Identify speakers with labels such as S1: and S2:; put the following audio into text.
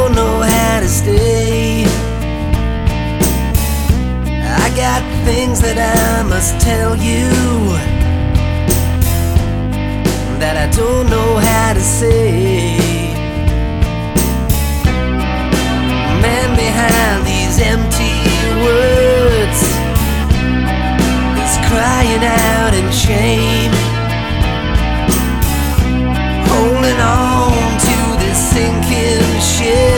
S1: don't know how to stay. I got things that I must tell you that I don't know how to say.